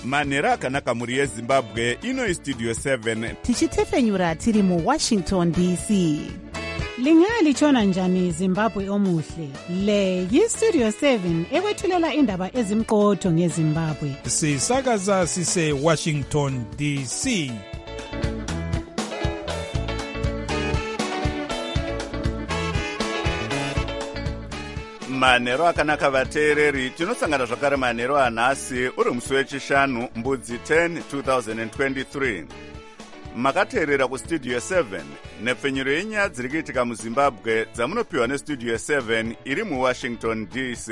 manhero akanaka mhuri yezimbabwe. Ino istudio 7 tichitefenyura tiri muWashington DC. Lingalitshona njani Zimbabwe omuhle? Le yistudio 7 ekwethulela indaba ezimqotho ngeZimbabwe. Sisakaza sise Washington DC. manhero akanaka vateereri. Tinosangana zvakare manhero anhasi uri musi wechishanu mbudzi 10 2023. Makateerera kustudio 7 nepfenyuro yenyaya dziri kuitika muZimbabwe dzamunopiwa nestudio 7 iri muWashington DC.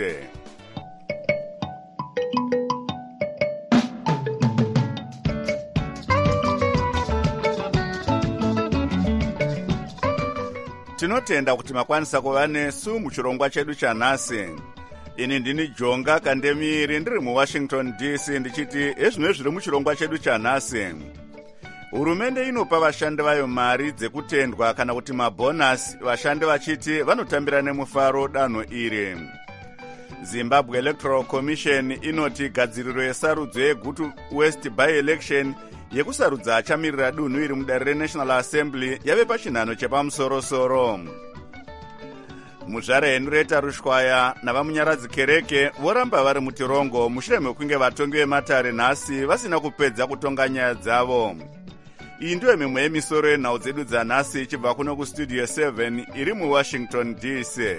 Tinotenda kuti makwanisa kuva nesu muchirongwa chedu chanhasi. Ini ndini Jonga Kandemiri ndiri muWashington DC ndichiti ezvimwe zviri muchirongwa chedu chanhasi. Hurumende inopa vashandi vayo mari dzekutendwa kana kuti mabonasi, vashandi vachiti vanotambira nemufaro danho iri. Zimbabwe Electoral Commission inoti gadziriro yesarudzo yeGutu West by-election yekusarudza achamirira dunhu iri mudare reNational Assembly yave pachinhano chepamusoro-soro. Muzvara Henrietta Rushwaya navamunyaradzi Kereke voramba vari mutirongo mushure mekunge vatongi vematare nhasi vasina kupedza kutonga nyaya dzavo. Iyi ndiyo mimwe yemisoro yenhau dzedu dzanhasi ichibva kuno kustudio 7 iri muWashington DC.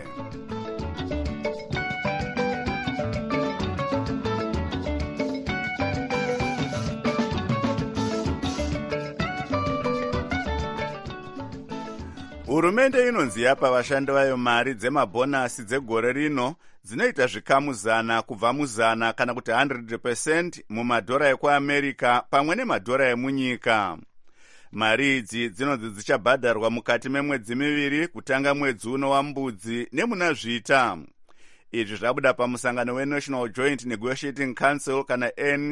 Hurumende inonzi yapa vashandi vayo mari dzemabhonasi dzegore rino dzinoita zvikamu 100 kubva mu100 kana kuti 100% mumadhora ekuAmerica pamwe nemadhora emunyika. Mari idzi dzinonzi dzichabhadharwa mukati memwedzi miviri kutanga mwedzi uno waMbudzi nemuna Zvita. Izvi zvabuda pamusangano weNational Joint Negotiating Council kana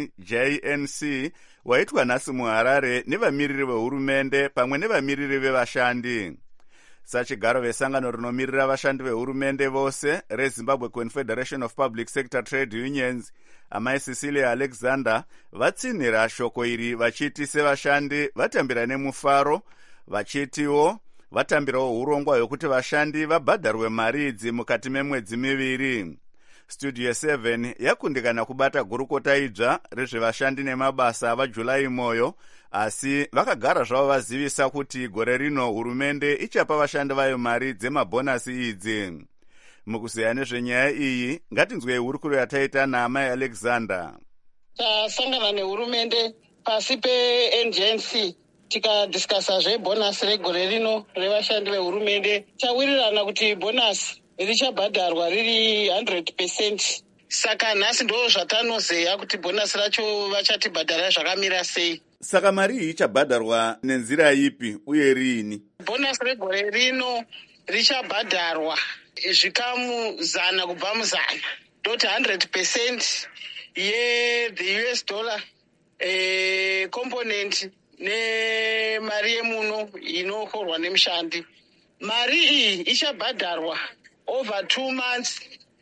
NJNC waitwa nhasi muHarare nevamiriri vehurumende pamwe nevamiriri vevashandi. Sachigaro vesangano rinomirira vashandi vehurumende vose reZimbabwe Confederation of Public Sector Trade Unions, amai Cecilia Alexander, vatsinhira shoko iri vachiti sevashandi vatambira nemufaro, vachitiwo vatambirawo urongwa hwekuti vashandi vabhadharwe mari idzi mukati memwedzi miviri. Studio 7 yakundikana kubata gurukota idzva rezvevashandi nemabasa avaJulai Moyo, asi vakagara zvavo vazivisa kuti gore rino hurumende ichapa vashandi vayo mari dzemabhonasi idzi. Mukuzeya nezvenyaya iyi, ngatinzwei hurukuro yataita naamai Alexander. Tasangana nehurumende pasi peNJNC tikadhiskasa zvebhonasi regore rino revashandi vehurumende. Tawirirana kuti bhonasi richabhadharwa riri 100%. Saka nhasi ndo zvatanozeya kuti bhonasi racho vachatibhadhara zvakamira sei. Saka mari iyi ichabhadharwa nenzira ipi uye riini? Bhonasi regore rino richabhadharwa zvikamu 100 kubva mu100. Doti 100% the US dollar component nemari yemuno inokorwa nemushandi. Mari iyi ichabhadharwa over 2 months.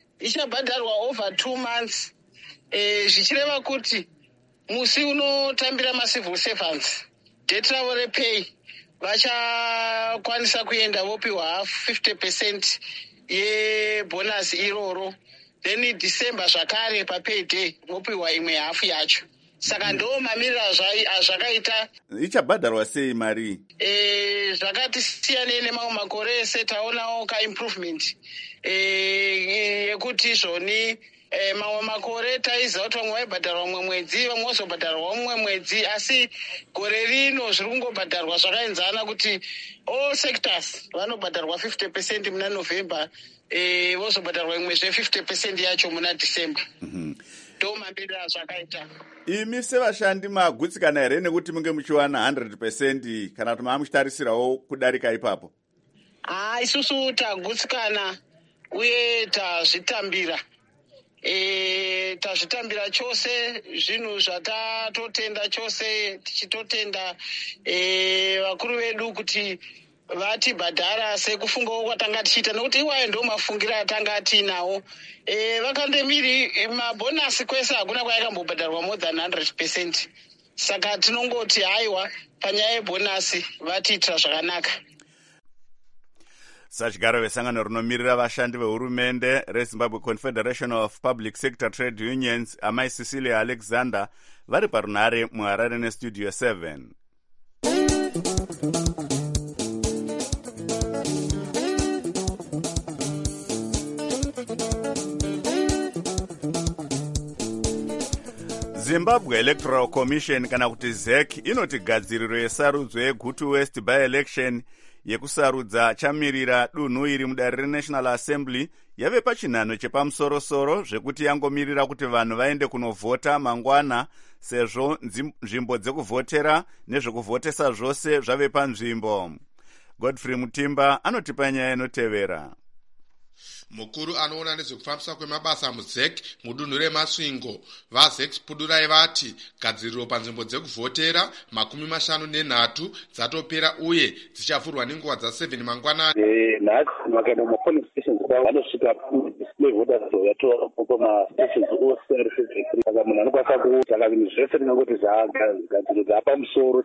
Zvichireva kuti musi unotambira macivil servants date ravo repay vachakwanisa kuenda vopiwa half 50% yebhonasi iroro. Then December zvakare papay day vopiwa imwe half yacho. Saka ndo mamirira azvakaita. Ichabhadharwa sei mari? Zvakati siyane nemamwe makore ese taonawo ka-improvement yekuti zvoni mamwe makore taiziva kuti vamwe vaibhadharwa mumwe mwedzi vamwe vazobhadharwa mumwe mwedzi, asi gore rino zviri kungobhadharwa zvakaenzana kuti all sectors vanobhadharwa 50% muna November, vozobhadharwa imwezve 50% yacho muna December. Ndo mamirira zvakaita. Imi sevashandi magutsikana here nekuti munge muchiwana 100% kana kuti mamuchitarisirawo kudarika ipapo? Isusu tagutsikana uye tazvitambira. Tazvitambira chose zvinhu zvatatotenda chose tichitotenda vakuru vedu kuti vatibhadhara sekufungawo kwatanga tichiita, nokuti iwayo ndo mafungira atanga tiinawo. Vakandemiri mabhonasi kwese hakuna kwayakambobhadharwa more than 100%. Saka tinongoti haiwa panyaya yebhonasi vatiitira zvakanaka. Sachigaro vesangano rinomirira vashandi vehurumende reZimbabwe Confederation of Public Sector Trade Unions, amai Cecilia Alexander, vari parunhare muHarare neStudio 7. Zimbabwe Electoral Commission kana kuti ZEC inoti gadziriro yesarudzo yeGutu West by-election yekusarudza chamirira dunhu iri mudare reNational Assembly yave pachinhano chepamusoro-soro zvekuti yangomirira kuti vanhu vaende kunovhota mangwana, sezvo nzvimbo dzekuvhotera nezvekuvhotesa zvose zvave panzvimbo. Godfrey Mutimba anotipa nyaya inotevera. Mukuru anoona nezvekufambiswa kwemabasa muZEC mudunhu reMasvingo, vaZEC Pudurai vati gadziriro panzvimbo dzekuvhotera 53 dzatopera uye dzichavhurwa nenguva dza7 mangwanani. Nhasi makaenda mumapolice stations vanosvika display voters yatora poma stations ose ari saka munhu anokwanisa kutsvaka vinhu zvese ringangoti zvagadziriro dzapamusoro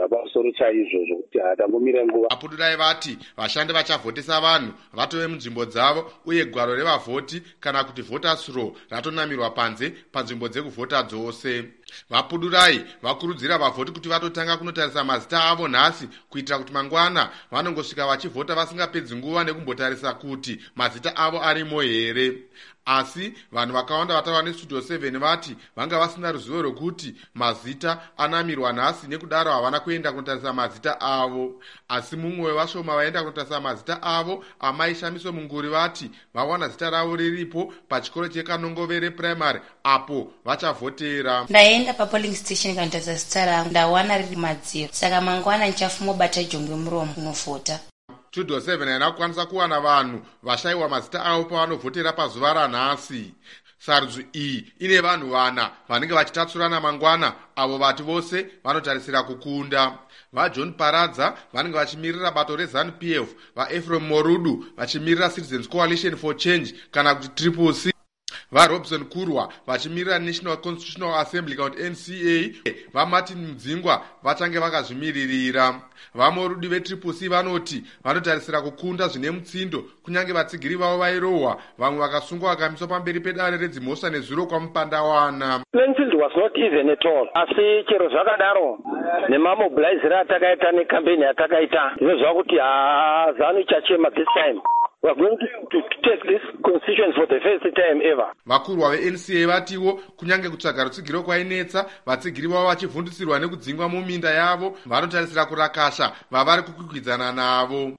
chaizvo zvokuti hatangomira nguva. Apudurai vati vashandi vachavhotesa vanhu vatove munzvimbo dzavo uye gwaro revavhoti kana kuti voters roll ratonamirwa panze panzvimbo dzekuvhota dzose. Vapudurai vakurudzira vavhoti kuti vatotanga kunotarisa mazita avo nhasi kuitira kuti mangwana vanongosvika vachivhota vasingapedzi nguva nekumbotarisa kuti mazita avo arimo here. Asi vanhu vakawanda vataura neStudio 7 vati vanga vasina ruzivo rwekuti mazita anamirwa nhasi nekudaro havana kuenda kunotarisa mazita avo. Asi mumwe wevashoma vaenda kunotarisa mazita avo, amai Shamiso Munguri, vati vawana zita ravo riripo pachikoro chekanongovere primary apo vachavhotera. Ndaenda papolling station kandotarisa zita rangu ndawana riri madziro, saka mangwana ndichafuma bata jongwe muromo kunovhota. Studio 7 haina kukwanisa kuwana vanhu vashayiwa mazita avo pavanovhotera pazuva ranhasi. Sarudzo iyi ine vanhu 4 vanenge vachitatsurana mangwana, avo vati vose vanotarisira kukunda. VaJohn Paradza vanenge vachimirira bato reZANU-PF, vaEphraim Morudu vachimirira Citizens Coalition for Change kana kuti Triple C, vaRobson Kurwa vachimirira National Constitutional Assembly kana kuti NCA, vaMartin Mudzingwa vachange vakazvimiririra. Vamorudu veTriple C vanoti vanotarisira kukunda zvine mutsindo kunyange vatsigiri vavo vairohwa, vamwe vakasungwa vakamiswa pamberi pedare redzimhosva nezuro kwamupanda wana. Plainfield was not even at all. Asi chero zvakadaro nemamobilizeri atakaita nekampeni atakaita ndinozva kuti ZANU ichachema this time. We are going to take this constitution for the first time ever. Vakurwa veNCA vatiwo kunyange kutsvaga rutsigiro kwainetsa, vatsigiri vavo vachivhundisirwa nekudzingwa muminda yavo vanotarisira kurakasha vavari kukwikwidzana navo.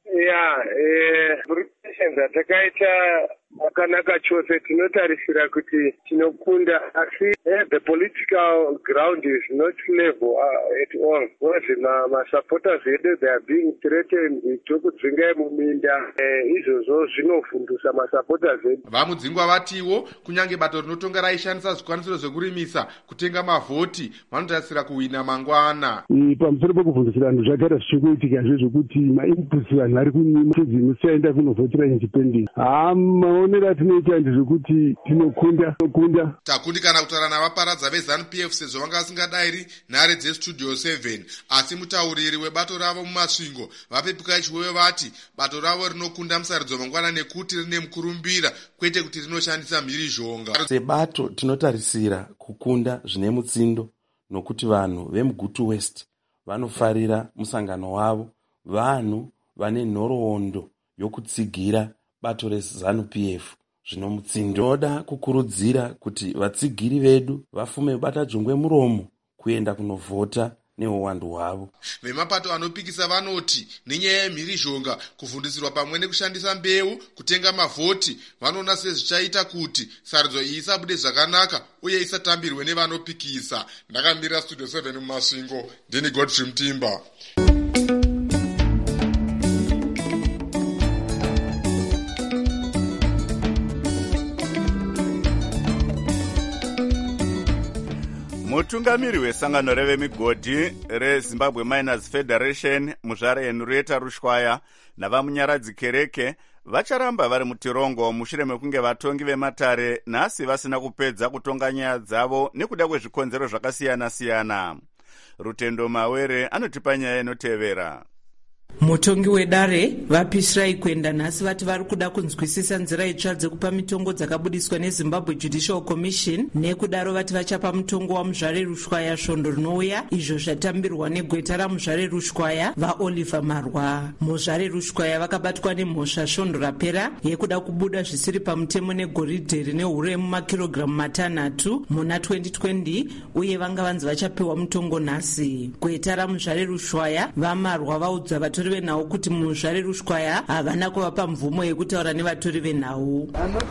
Atakaita akanaka chose, tinotarisira kuti tinokunda, asi the political ground is not level at all. Because masupporters edu they are being threatened tokudzinga muminda, izvozvo zvinofundisa masupporters edu. Vamudzingwa vatiwo kunyange bato rinotonga raishandisa zvikwanisiro zvekurimisa kutenga mavhoti vanotarisira kuwina mangwana. Pamusoro pekufundisira vanhu zvagara zvichikuitika zvekuti mainputs vanhu ari kunyima kunovhotera independent. Maonero atinoita ndezvekuti tinokunda. Takundi kana kutaura navaparadza veZANU-PF sezvo vanga vasingadayiri nhare dzeStudio 7, asi mutauriri webato ravo mumasvingo vapepuka chiwewe vati bato ravo rinokunda musaridzo mangwana nekuti rine mukurumbira kwete kuti rinoshandisa mhirizhonga. Sebato tinotarisira kukunda zvine mutsindo nokuti vanhu vemuGutu West vanofarira musangano wavo, vanhu vane nhoroondo yokutsigira bato reZANU-PF zvino mutsindo. Noda kukurudzira kuti vatsigiri vedu vafume bata jongwe muromo kuenda kunovhota neuwandu hwavo. Vemapato anopikisa vanoti nenyaya yemhirizhonga, kufundisirwa pamwe nekushandisa mbeu kutenga mavhoti, vanoona sezvichaita kuti sarudzo iyi isabude zvakanaka uye isatambirwe nevanopikisa. Ndakamirira Studio 7 mumasvingo, ndini Godfrey Mutimba. mutungamiri wesangano revemigodhi rezimbabwe miners federation muzvare henrietta rushwaya navamunyaradzi kereke vacharamba vari mutirongo mushure mekunge vatongi vematare nhasi vasina kupedza kutonga nyaya dzavo nekuda kwezvikonzero zvakasiyana-siyana. Rutendo Mawere anotipa nyaya inotevera. Mutongi wedare vapisirai kuenda nhasi vati vari kuda kunzwisisa nzira itsva dzekupa mitongo dzakabudiswa neZimbabwe Judicial Commission, nekudaro vati vachapa mutongo wamuzvare Rushwaya svondo rinouya, izvo zvatambirwa negweta ramuzvare Rushwaya vaOliver Marwa. Muzvare Rushwaya vakabatwa nemhosva svondo rapera yekuda kubuda zvisiri pamutemo negoridhe rine uremu makirogiramu matanhatu muna 2020, uye vanga vanzi vachapiwa mutongo nhasi. Gweta ramuzvare Rushwaya vaMarwa vaudza vatori venhau kuti muzvare Rushwaya havana kuvapa mvumo yekutaura nevatori venhau.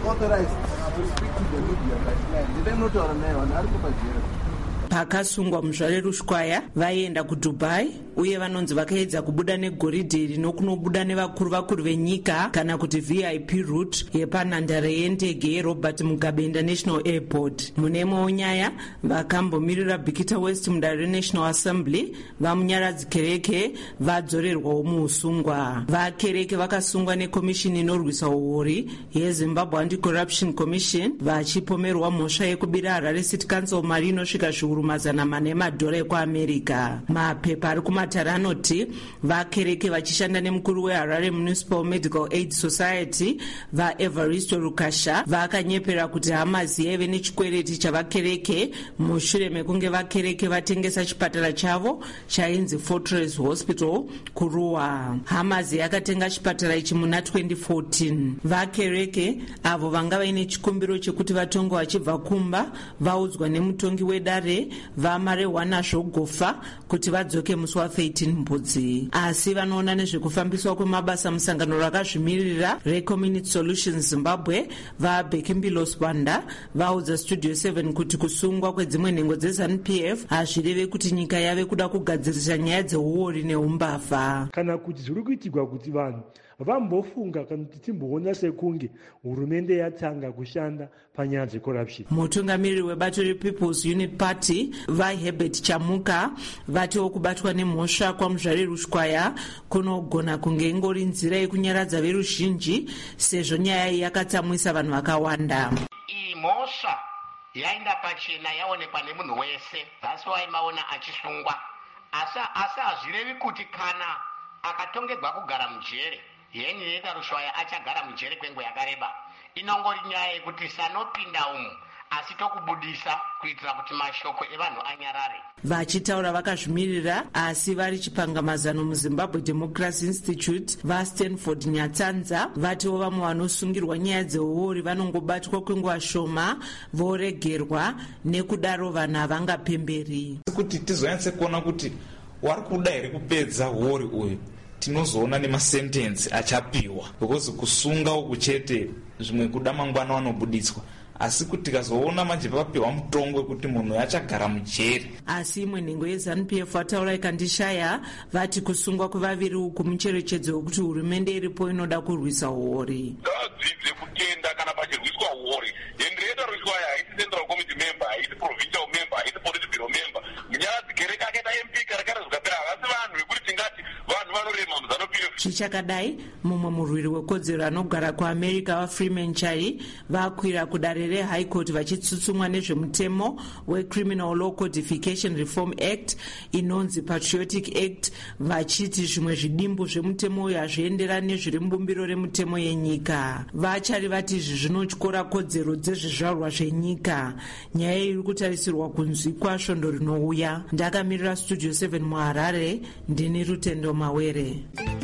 Pakasungwa muzvare Rushwaya vaienda kuDubai, uye vanonzi vakaedza kubuda negoridhe rinokunobuda nevakuru venyika kana kuti VIP route yepanhandare yendege yeRobert Mugabe International Airport. Mune imwewo nyaya, vakambomirira Bikita West mudare reNational Assembly vamunyaradzi kereke vadzorerwawo muusungwa. Vakereke vakasungwa nekomishini inorwisa uori yeZimbabwe Anti-Corruption Commission vachipomerwa mhosva yekubira Harare City Council mari inosvika mazana mana emadhora ekuAmerica. Mapepa ari kumatare anoti vakereke vachishanda nemukuru weHarare Municipal Medical Aid Society vaEvaristo Rukasha vakanyepera kuti hamazi yaive nechikwereti chavakereke mushure mekunge vakereke vatengesa chipatara chavo chainzi Fortress Hospital kuRuwa. Hamazi yakatenga chipatara ichi muna 2014. Vakereke avo vanga vaine chikumbiro chekuti vatongo vachibva kumba vaudzwa nemutongi wedare vaMarewana zvogofa kuti vadzoke musi wa13 Mbudzi. Asi vanoona nezvekufambiswa kwemabasa musangano rakazvimirira reCommunity Solutions Zimbabwe vaBekimbilo Swanda vaudza Studio 7 kuti kusungwa kwedzimwe nhengo dzeZANU-PF hazvireve kuti nyika yave kuda kugadzirisa nyaya dzeuori neumbafa. Kana kuti zviri kuitirwa kuti vanhu vambofunga kana kuti timboona sekunge hurumende yatanga kushanda panyaya dzecorruption. Mutungamiri webato rePeople's Unit Party vaHerbert Chamuka vatiwo kubatwa nemhosva kwamuzvare Rushwaya kunogona kunge ingori nzira yekunyaradza veruzhinji sezvo nyaya iyi yakatsamwisa vanhu vakawanda. Iyi mhosva yainda pachena yaonekwa nemunhu wese, zasi waimaona achisungwa, asi hazvirevi kuti kana akatongegwa kugara mujere Henrietta Rushwaya achagara mujere kwenguva yakareba. Inongori nyaya yekuti sanopinda umu asi tokubudisa kuitira kuti mashoko evanhu anyarare. Vachitaura vakazvimirira asi vari chipangamazano muZimbabwe Democracy Institute vaStanford Nyatsanza vatiwo vamwe vanosungirwa nyaya dzeuori vanongobatwa kwenguva shoma voregerwa, nekudaro vanhu havangapemberi. Kuti tizonyatse kuona kuti wari kuda here kupedza uori uyu, tinozoona nemasentensi achapiwa, because kusunga uku chete zvimwe kuda mangwana vanobuditswa, asi kuti tikazoona manje papiwa mutongo wekuti munhu achagara mujeri. Asi imwe nhengo yeZANU-PF vataura ikandishaya vati kusungwa kwevaviri uku mucherechedzo wekuti hurumende iripo inoda kurwisa uori. Ngadzidze kutenda kana pachirwiswa uori. Henrietta Rushwaya haisi Central Committee member, haisi provincial member, haisi political member. Munyaradzi kereke akaita MP karakara zvakapera, havasi vanhu vekuti tingati vanhu vanorema muZANU-PF. Chichakadai, mumwe murwiri wekodzero anogara kuAmerica vaFreeman Chai vakwira kudare reHigh Court vachitsutsumwa nezvemutemo weCriminal Law Codification Reform Act inonzi Patriotic Act, vachiti zvimwe zvidimbu zvemutemo uyu hazvienderani nezviri mubumbiro remutemo yenyika. Vachari vati izvi zvinotyora kodzero dzezvizvarwa zvenyika. Nyaya iri kutarisirwa kunzwikwa svondo rinouya. Ndakamirira Studio 7 muHarare, ndini Rutendo Mawere.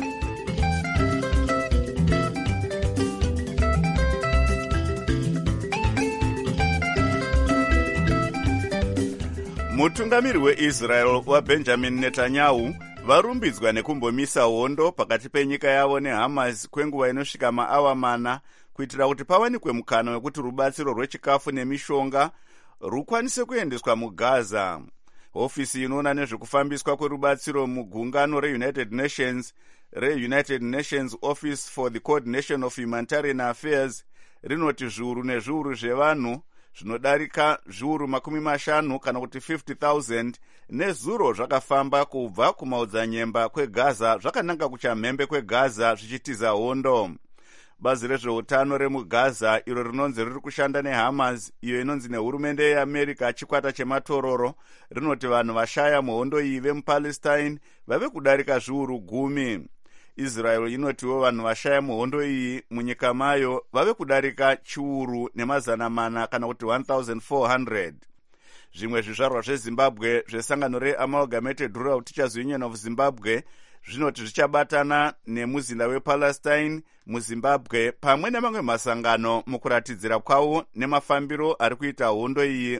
Mutungamiri weIsrael waBenjamin Netanyahu varumbidzwa nekumbomisa hondo pakati penyika yavo neHamas kwenguva inosvika maawa mana kuitira kuti pawanikwe mukana wekuti rubatsiro rwechikafu nemishonga rukwanise kuendeswa muGaza. Hofisi inoona nezvekufambiswa kwerubatsiro mugungano reUnited Nations Office for the Coordination of Humanitarian Affairs rinoti zviuru nezviuru zvevanhu zvinodarika zviuru 50 kana kuti 50,000 nezuro zvakafamba kubva kumaodzanyemba kwegaza zvakananga kuchamhembe kwegaza zvichitiza hondo. Bazi rezveutano remugaza iro rinonzi riri kushanda neHamas, iyo inonzi nehurumende yeAmerica chikwata chematororo, rinoti vanhu vashaya muhondo iyi vemupalestine vave kudarika zviuru 10. Israel inotiwo vanhu vashaya muhondo iyi munyika mayo vave kudarika chiuru nemazana mana kana kuti 1,400. Zvimwe zvizvarwa zveZimbabwe zvesangano reAmalgamated Rural Teachers Union of Zimbabwe zvinoti zvichabatana nemuzinda wePalestine muZimbabwe pamwe nemamwe masangano mukuratidzira kwawo nemafambiro ari kuita hondo iyi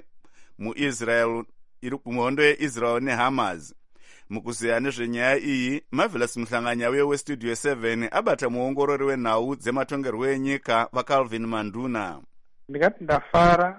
muhondo yeIsrael neHamas. Mukuziya nezvenyaya iyi, Marvelous Muhlanganya weStudio 7 abata muongorori wenhau dzematongerwo enyika vaCalvin Manduna. Ndingati ndafara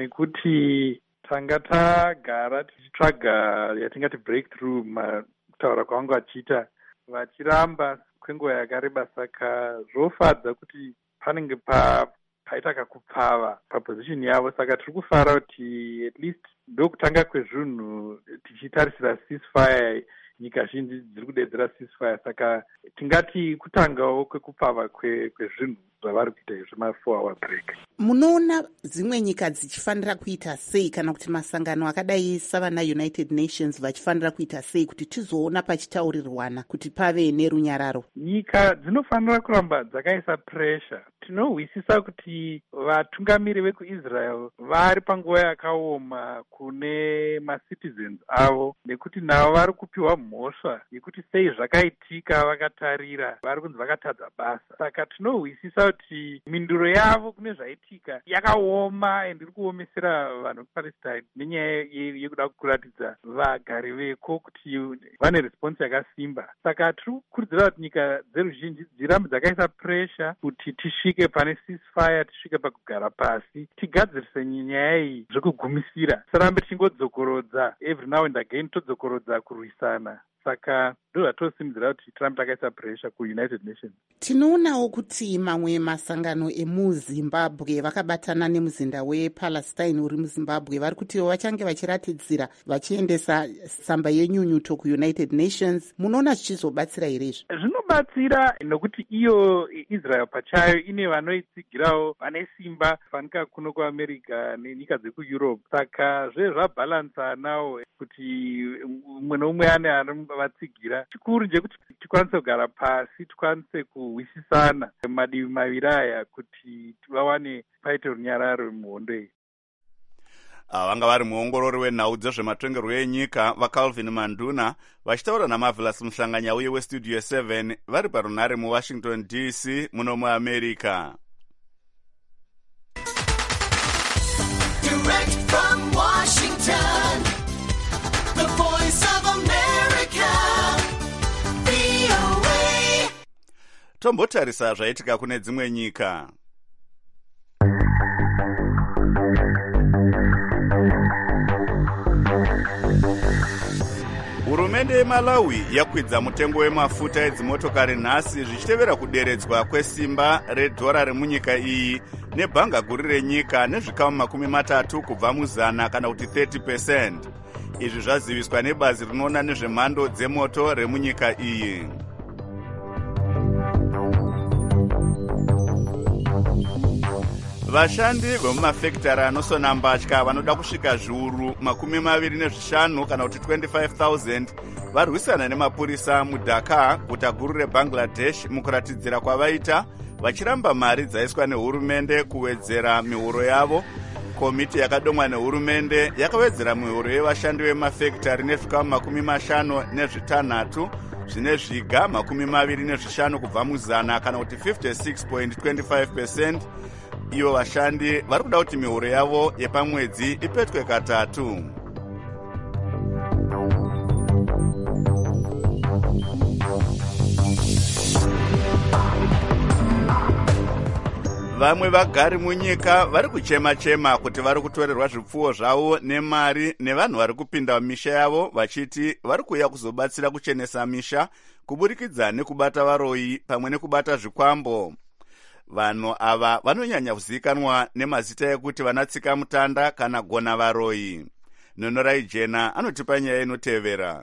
nekuti tanga tagara tichitsvaga yatingati breakthrough kutaura kwangu achiita vachiramba kwenguva yakareba, saka zvofadza kuti panenge paita kakupfava papozishini yavo. Saka tiri kufara kuti at least ndokutanga kwezvinhu tichitarisira ceasefire. Nyika zhinji dziri kudedzera ceasefire, saka tingati kutangawo kwekupfava kwezvinhu zvavari kuita zvema 4-hour break. Munoona dzimwe nyika dzichifanira kuita sei kana kuti masangano akadai savana United Nations vachifanira kuita sei kuti tizoona pachitaurirwana kuti pave nerunyararo? Nyika dzinofanira kuramba dzakaisa pressure. Tinohwisisa kuti vatungamiri vekuIsrael vari panguva yakaoma kune macitizens avo, nekuti navo vari kupiwa mhosva yekuti sei zvakaitika vakatarira vari kunzi vakatadza basa. Saka tinohwisisa kuti minduro yavo kune zvaitika yakaoma ende iri kuomesera vanhu vePalestine nenyaya yekuda kuratidza vagari veko kuti vane response yakasimba. Saka tiri kukurudzira kuti nyika dzeruzhinji dzirambe dzakaisa pressure kuti tisvike pane ceasefire, tisvike pakugara pasi, tigadzirise nyaya iyi zvekugumisira. Sarambe tichingodzokorodza every now and again, todzokorodza kurwisana. Saka ndozvatosimudzira kuti tirambe takaisa pressure kuUnited Nations. Tinoonawo kuti mamwe masangano emuZimbabwe vakabatana nemuzinda wePalestine uri muZimbabwe vari kuti vachange vachiratidzira vachiendesa tsamba yenyunyuto kuUnited Nations. Munoona zvichizobatsira here izvi? Zvinobatsira nokuti iyo Israel pachayo ine vanoitsigirawo vane simba fanika kuno kuAmerica nenyika dzekuEurope. Saka zvabhalansanawo kuti umwe noumwe ane vatsigira. Chikuru ndechekuti tikwanise kugara pasi, tikwanise kuhwisisana madivi maviri aya kuti vawane paite runyararo muhondo iyi. Vanga vari muongorori wenhau dzezvematongerwo enyika vaCalvin Manduna vachitaura naMarvelous Muhlanganya uye weStudio 7 vari parunhare muWashington DC muno muAmerica. Direct from Washington, the voice of America, VOA. Tombotarisa zvaitika kune dzimwe nyika. Hurumende yeMalawi yakwidza mutengo wemafuta edzimotokari nhasi zvichitevera kuderedzwa kwesimba redhora remunyika iyi nebhanga guru renyika nezvikamu 30 kubva muzana kana kuti 30%. Izvi zvaziviswa nebazi rinoona nezvemhando dzemoto remunyika iyi. Vashandi vemumafekitari anosona mbatya vanoda kusvika zviuru 25 kana kuti 25,000 varwisana nemapurisa muDhaka, guta guru reBangladesh, mukuratidzira kwavaita vachiramba mari dzaiswa nehurumende kuwedzera mihoro yavo. Komiti yakadomwa nehurumende yakawedzera mihoro yevashandi vemafekitari nezvikamu 56 zvine zviga 25 kubva muzana kana kuti 56.25%. Ivo vashandi vari kuda kuti mihoro yavo yepamwedzi ipetwe katatu. Vamwe vagari munyika vari kuchema-chema kuti vari kutorerwa zvipfuwo zvavo nemari nevanhu vari kupinda mumisha yavo vachiti vari kuuya kuzobatsira kuchenesa misha kuburikidza nekubata varoyi pamwe nekubata zvikwambo. vanhu ava vanonyanya kuzivikanwa nemazita ekuti vanatsika mutanda kana gona varoyi. Nonorai Jena anotipa nyaya inotevera.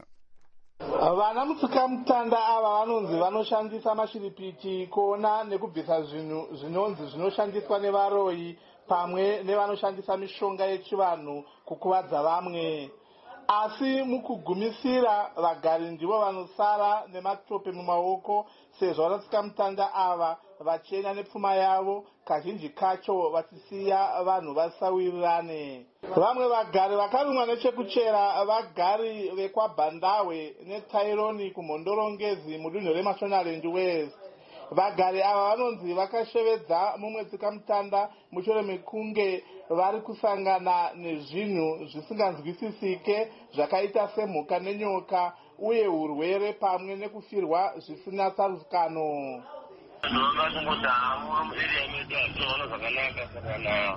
Vana mutsika mutanda ava vanonzi vanoshandisa mashiripiti kuona nekubvisa zvinhu zvinonzi zvinoshandiswa nevaroyi pamwe nevanoshandisa mishonga yechivanhu kukuvadza vamwe. Asi mukugumisira vagari ndivo vanosara nematope mumaoko sezvo vanatsika mutanda ava vachienda nepfuma yavo kazhinji kacho vachisiya vanhu vasawirirane. Vamwe vagari vakarumwa nechekuchera vagari vekwaBhandawe neTaironi kumhondorongezi mudunhu reMashonaland West. Vagari ava vanonzi vakashevedza mumwe tsika mutanda mushure mekunge vari kusangana nezvinhu zvisinganzwisisike zvakaita semhuka nenyoka uye urwere pamwe nekufirwa zvisina tsarukano. Ndinoona kungoti havo mueriya medu hationa zvakanaka kana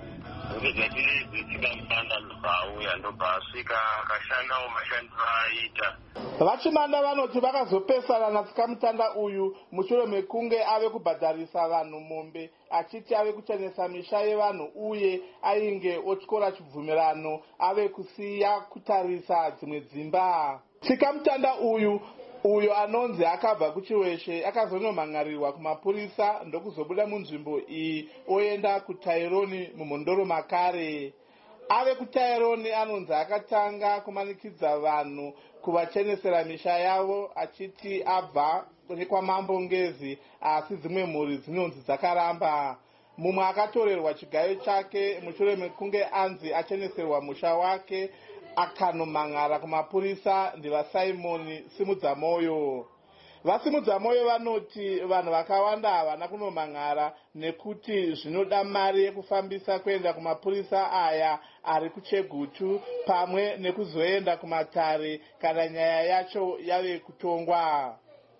kuti tsika mutanda ndobva ndobva asvika akashandawo mashandiro aiita. Vachimanda vanoti vakazopesana natsika mutanda uyu mushure mekunge ave kubhadharisa vanhu mombe achiti ave kuchenesa misha yevanhu uye ainge otyora chibvumirano ave kusiya kutarisa dzimwe dzimba. Tsika mutanda uyo anonzi akabva kuchiweshe akazonomhangarirwa kumapurisa ndokuzobuda munzvimbo iyi oenda kuTaironi mumhondoro makare. Ave kuTaironi anonzi akatanga kumanikidza vanhu kuvachenesera misha yavo achiti abva nekwamambo Ngezi, asi dzimwe mhuri dzinonzi dzakaramba. Mumwe akatorerwa chigayo chake mushure mekunge anzi acheneserwa musha wake akanomhan'ara kumapurisa ndivaSimoni Simudzamoyo. VaSimudzamoyo vanoti vanhu vakawanda havana kunomhan'ara nekuti zvinoda mari yekufambisa kuenda kumapurisa aya ari kuChegutu pamwe nekuzoenda kumatare kana nyaya yacho yave kutongwa.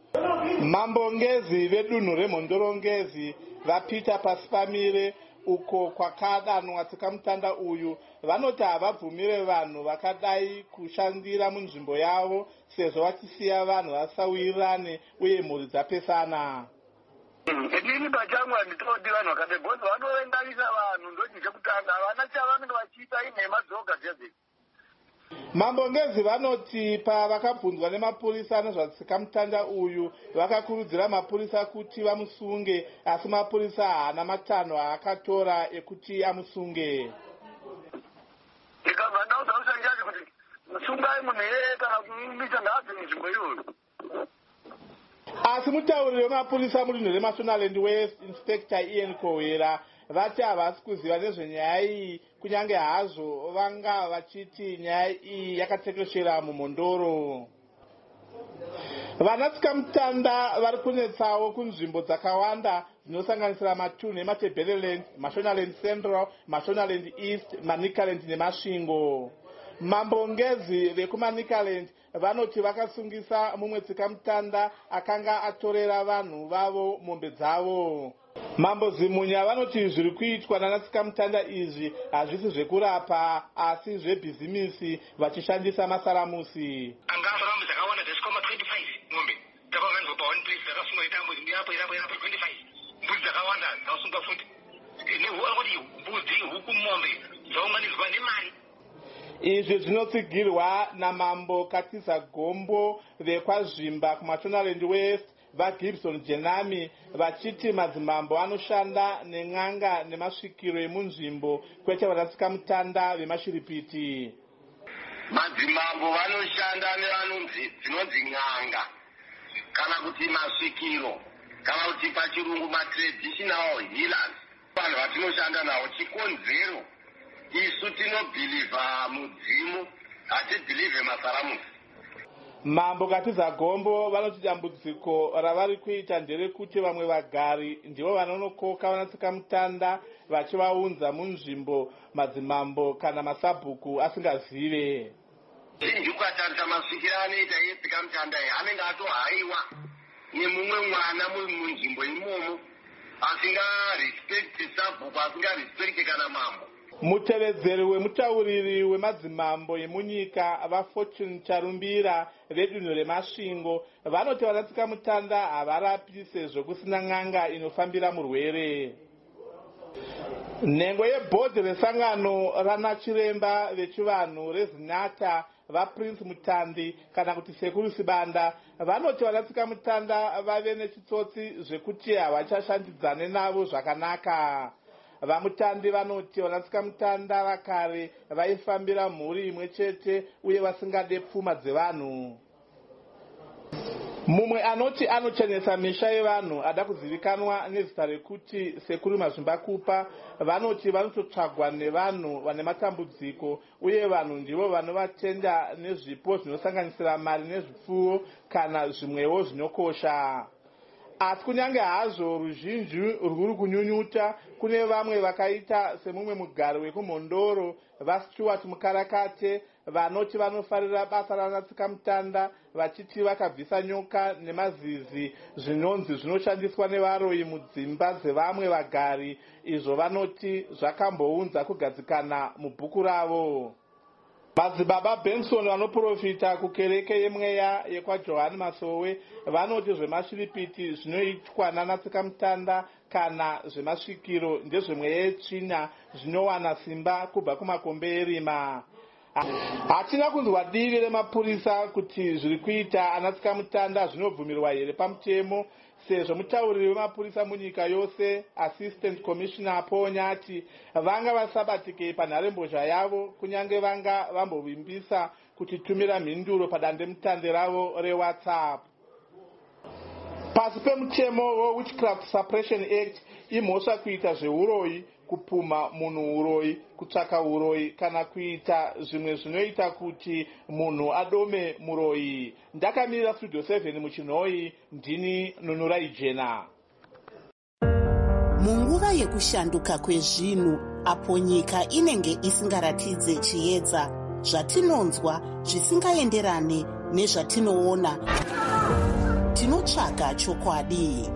Mambo Ngezi vedunhu remhondorongezi vapita pasi pamire uko kwakadanwa tsika mutanda uyu vanoti havabvumire vanhu vakadai kushandira munzvimbo yavo sezvo vachisiya vanhu vasawirirane uye mhuri dzapesana. Inini pachangu handitodi vanhu vakadai bhozi vanoenganisa vanhu ndoti chekutanga havana chavanenge vachiita inhema dzoga dzedzi. Mambo Ngezi vanoti pavakabvunzwa nemapurisa nezvatsika mutanda uyu vakakurudzira mapurisa kuti vamusunge, asi mapurisa haana matanho aakatora ekuti amusunge. Ndikabva ndauza rushanjazi kuti musungai munhu iyeye kana kumumisa ngaabve munzvimbo iyoyo. Asi mutauriri wemapurisa mudunhu reMashonaland West Inspector Ian Kohera vati havasi kuziva nezvenyaya iyi kunyange hazvo vanga vachiti nyaya iyi yakatekeshera mumhondoro. Vanatsika mutanda vari kunetsawo kunzvimbo dzakawanda dzinosanganisira matunhu eMatebeleland, Mashonaland Central, Mashonaland East, Manicaland neMasvingo. Mambo Ngezi vekuManicaland vanoti vakasungisa mumwe tsika mutanda akanga atorera vanhu vavo mombe dzavo. Mambo Zimunya vanoti zviri kuitwa nanatsika mutanda izvi hazvisi zvekurapa asi zvebhizimisi vachishandisa masaramusi. Anga saramu dzakawanda dzesikoma 25 mombe dzakaunganidzwa pa1 place dzakasungwa itambo yapo 25 mbudzi dzakawanda dzakasungwa futi nekuti mbudzi huku mombe dzaunganidzwa nemari. Izvi zvinotsigirwa namambo Katiza Gombo vekwazvimba kuMashonaland West vaGibson Jenami vachiti madzimambo anoshanda nen'anga nemasvikiro emunzvimbo kwete vanatsika mutanda vemashiripiti. Madzimambo vanoshanda nevanonzi dzinonzi n'anga kana kuti masvikiro kana kuti pachirungu matraditional healers. Vanhu vatinoshanda navo chikonzero isu tinobhilivha mudzimu hatibhilivhe masaramusi. Mambo Katiza Gombo vanoti dambudziko ravari kuita nderekuti vamwe vagari ndivo vanonokoka vanatsika mutanda vachivaunza munzvimbo madzimambo kana masabhuku asingazive. Zhinji ukatarisa masvikiro anoita etsika mutanda anenge atohaiwa nemumwe mwana munzvimbo imomo asingarespekti sabhuku asingarespekti kana mambo. mutevedzeri wemutauriri wemadzimambo emunyika vafortune charumbira vedunhu remasvingo vanoti vanatsika mutanda havarapi sezvo kusina n'anga inofambira murwere. Nhengo yebhodhi resangano ranachiremba vechivanhu rezinata vaPrince Mutandi kana kuti Sekuru Sibanda vanoti vanatsika mutanda vave nechitsotsi zvekuti havachashandidzane navo zvakanaka. Vamutandi vanoti vanatsika mutanda vakare vaifambira mhuri imwe chete uye vasingade pfuma dzevanhu. Mumwe anoti anochenesa misha yevanhu ada kuzivikanwa nezita rekuti Sekuru Mazvimbakupa vanoti vanototsvagwa nevanhu vane matambudziko uye vanhu ndivo vanovatenda nezvipo zvinosanganisira mari nezvipfuwo kana zvimwewo zvinokosha. Asi kunyange hazvo ruzhinji rwuri kunyunyuta, kune vamwe vakaita semumwe mugari wekumhondoro vaStuart Mukarakate vanoti vanofarira basa ranatsika mutanda vachiti vakabvisa nyoka nemazizi zvinonzi zvinoshandiswa nevaroyi mudzimba dzevamwe vagari, izvo vanoti zvakambounza kugadzikana mubhuku ravo. Madzibaba Benson vanoprofita kukereke yemweya yekwaJohani Masowe vanoti zvemashiripiti zvinoitwa nanatsika mutanda kana zvemasvikiro ndezvemweya yetsvina zvinowana simba kubva kumakombe erima. Hatina kunzwa divi remapurisa kuti zviri kuita anatsika mutanda zvinobvumirwa here pamutemo, sezvo mutauriri wemapurisa munyika yose Assistant Commissioner Paul Nyati vanga vasabatike panharembozha yavo kunyange vanga vambovimbisa kutitumira mhinduro padandemutande ravo reWhatsApp. Pasi pemutemo weWitchcraft Suppression Act imhosva kuita zveuroyi, kupuma munhu uroyi, kutsvaka uroyi kana kuita zvimwe zvinoita kuti munhu adome muroyi. Ndakamirira Studio 7 muchinhoi, ndini Nunurai Jena. Munguva yekushanduka kwezvinhu apo nyika inenge isingaratidze chiedza, zvatinonzwa zvisingaenderane nezvatinoona, tinotsvaga chokwadi.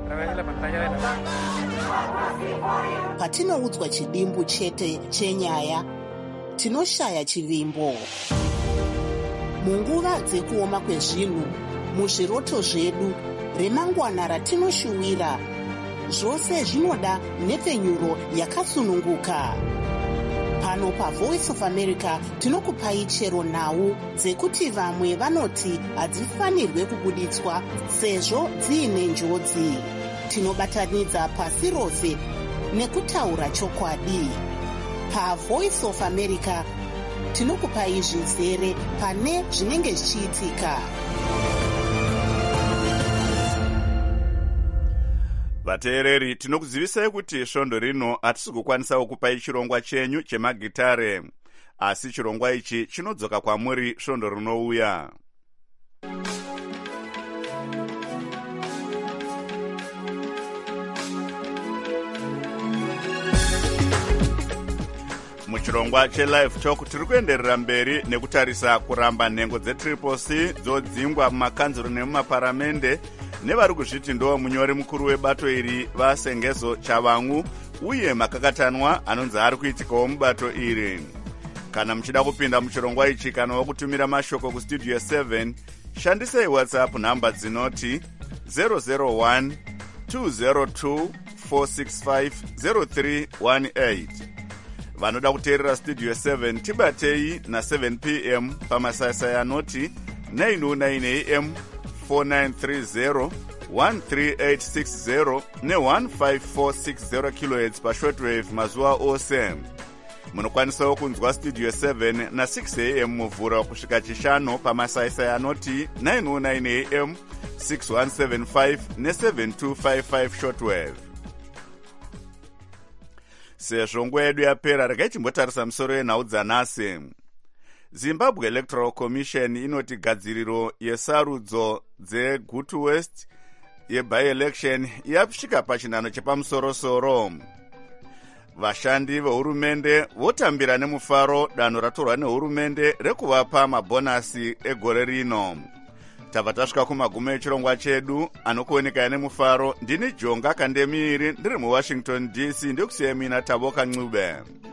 Patinoudzwa chidimbu chete chenyaya, tinoshaya chivimbo. Munguva dzekuoma kwezvinhu, muzviroto zvedu, remangwana ratinoshuwira, zvose zvinoda nhepfenyuro yakasununguka. Pano paVoice of America tinokupai chero nhau dzekuti vamwe vanoti hadzifanirwe kubuditswa sezvo dziine njodzi. Tinobatanidza pasi rose nekutaura chokwadi. PaVoice of America tinokupai zvizere pane zvinenge zvichiitika. Vateereri, tinokuzivisai kuti svondo rino hatisi kukwanisawo kupai chirongwa chenyu chemagitare, asi chirongwa ichi chinodzoka kwamuri svondo rinouya. Muchirongwa cheLive Talk tiri kuenderera mberi nekutarisa kuramba nhengo dzetriple C dzodzingwa mumakanzuro nemumaparamende nevari kuzviti ndo munyori mukuru webato iri vaSengezo Chavangu uye makakatanwa anonzi ari kuitikawo mubato iri. Kana muchida kupinda muchirongwa ichi kana wakutumira mashoko kustudio 7, shandisai WhatsApp namba dzinoti 001 202 465 0318. Vanoda kuteerera Studio 7 tibatei na7 p.m. pamasai anoti 909 a.m. 4930 13860 ne-15460 kHz pashortwave mazuva ose. Munokwanisawo kunzwa Studio 7 na6 a.m. muvhura kusvika chishanu pamasai anoti 909 a.m. 6175 ne-7255 shortwave. Sezvo nguva yedu yapera, regai timbotarisa musoro yenhau dzanhasi. Zimbabwe Electoral Commission inoti gadziriro yesarudzo dzeGutu West yeby-election yapsvika pachinhano chepamusoro-soro. Vashandi vehurumende votambira nemufaro danho ratorwa nehurumende rekuvapa mabhonasi egore rino. Tabva tasvika kumagumo echirongwa chedu, anokuoneka nemufaro. Ndini Jonga Kandemiri, ndiri muWashington DC, ndokusiyemina Taboka Ncube.